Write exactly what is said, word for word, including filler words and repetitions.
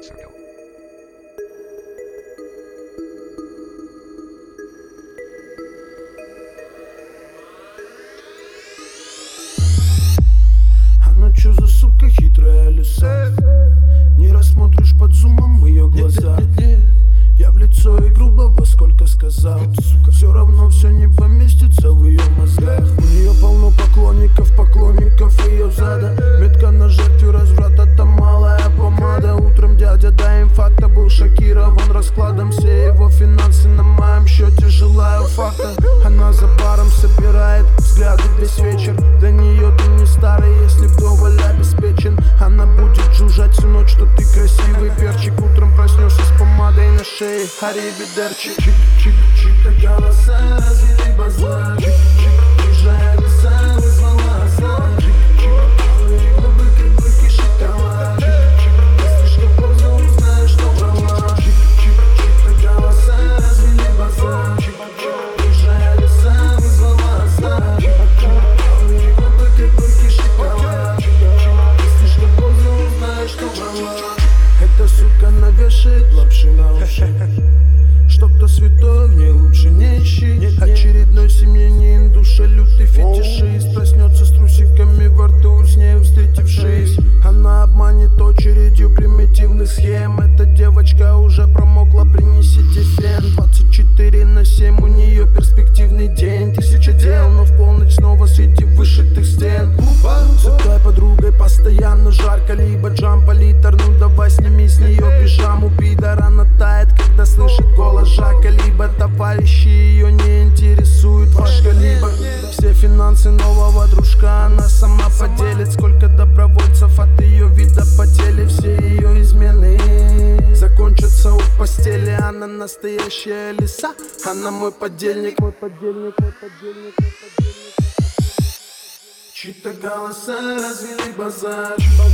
Circle. Она чё за сука хитрая лиса? Не рассмотришь под зумом в ее глаза. Я в лицо и грубо во сколько сказал. Все равно все не поместится в ее мозгах. У нее полно поклонников, поклонников ее зада. Метка на жертве разврата, там малая помада. Утром дядя до инфаркта был шокирован раскладом. Все его финансы на моем счете, желаю факта. Она за баром собирает взгляды весь вечер. Для нее ты не старый, если вдоволь обеспечен. Она будет жужжать всю ночь, что ты красивый перчик. Утром проснешься с помадой на шее, аривидерчи. Чик-чик-чик, голоса развели базар. Чик-чик, рыжая лиса вызвала азар. Чик-чик, губы как быки шоколад. Чик-чик, ты слишком поздно узнаешь, что брала. Чик-чик-чик, голоса развели базар. Чик-чик, рыжая лиса вызвала азар. Чик-чик, губы как быки шоколад. Чик-чик, ты слишком поздно узнаешь, что брала. Эта сука навешает лапши на уши. Что-то святое в ней лучше не ищи. Очередной семьянин, душа лютый фетишист. Проснется с трусиками во рту, с ней встретившись. Она обманет очередью примитивных схем. Эта девочка уже промокла, принесите фен. Двадцать четыре на семь, у нее перспективный день. Тысяча дел, но в полночь снова среди вышитых стен. С этой подругой постоянно жарко. Либо джампа литр, ну давай сними с нее пижаму. Пидор, она тает, когда слышит голос Жака. Либо товарищи ее не интересует ваш калибр. Все финансы нового дружка она сама поделит. Сколько добровольцев от ее вида потели. Все ее измены закончатся у постели. Она настоящая лиса, она мой подельник. Мой подельник, мой подельник, мой подельник. Чьи-то голоса развели базар.